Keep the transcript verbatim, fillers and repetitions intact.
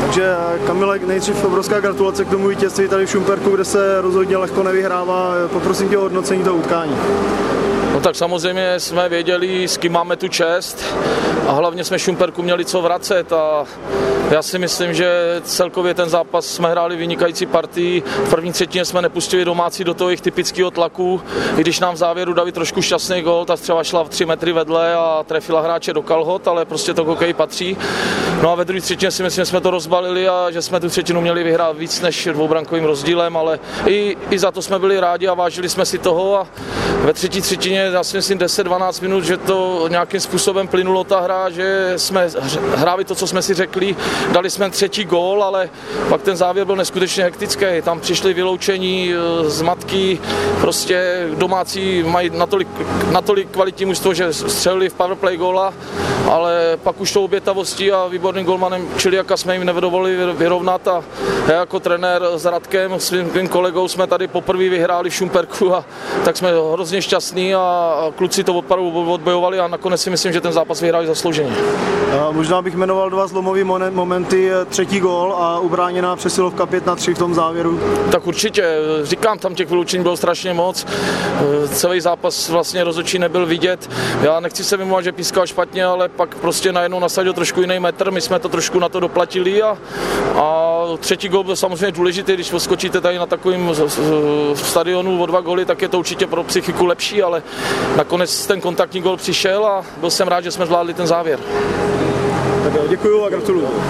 Takže Kamile, nejdřív obrovská gratulace k tomu vítězství tady v Šumperku, kde se rozhodně lehko nevyhrává. Poprosím tě o hodnocení toho utkání. No tak samozřejmě jsme věděli, s kým máme tu čest a hlavně jsme Šumperku měli co vracet a já si myslím, že celkově ten zápas jsme hráli vynikající partii. V první třetině jsme nepustili domácí do toho jejich typického tlaku, i když nám v závěru dali trošku šťastný gól, ta střela šla v tři metry vedle a trefila hráče do kalhot, ale prostě to hokej patří. No a ve druhé třetině si myslím, že jsme to rozbalili a že jsme tu třetinu měli vyhrát víc než dvoubrankovým rozdílem, ale i, i za to jsme byli rádi a vážili jsme si toho a ve třetí třetině, já si myslím deset dvanáct minut, že to nějakým způsobem plynulo ta hra, že jsme hráli to, co jsme si řekli, dali jsme třetí gól, ale pak ten závěr byl neskutečně hektický, tam přišli vyloučení, zmatky, prostě domácí mají natolik, natolik kvalitní mužstvo, že střelili v powerplay góla, ale pak už tou obětavostí a výborným golmanem Čiliaka jsme jim nedovolili vyrovnat a já jako trenér s Radkem, svým kolegou jsme tady poprvé vyhráli v Šumperku a tak jsme hrozně šťastní a kluci to opravdu odbojovali a nakonec si myslím, že ten zápas vyhráli zaslouženě. Možná bych jmenoval dva zlomové momenty, třetí gól a ubráněná přesilovka pět na tři v tom závěru. Tak určitě, říkám, tam těch vyloučení bylo strašně moc, celý zápas vlastně rozhodčí nebyl vidět, já nechci se vymlouvat, že pískal špatně, ale pak prostě najednou nasadil trošku jiný metr, my jsme to trošku na to doplatili a, a třetí gól byl samozřejmě důležitý, když poskočíte tady na takovém stadionu o dva góly, tak je to určitě pro psychiku lepší, ale nakonec ten kontaktní gól přišel a byl jsem rád, že jsme zvládli ten závěr. Tak jo, děkuju a gratuluju.